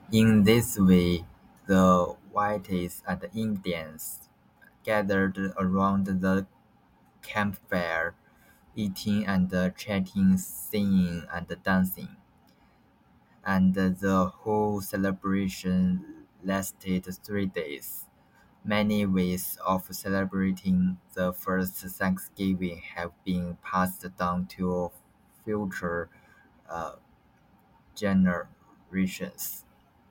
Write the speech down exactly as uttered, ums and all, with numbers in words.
In this way, the whites and the Indians gathered around the campfire, eating and chatting, singing and dancing, and the whole celebration lasted three days. Many ways of celebrating the first Thanksgiving have been passed down to future uh, generations.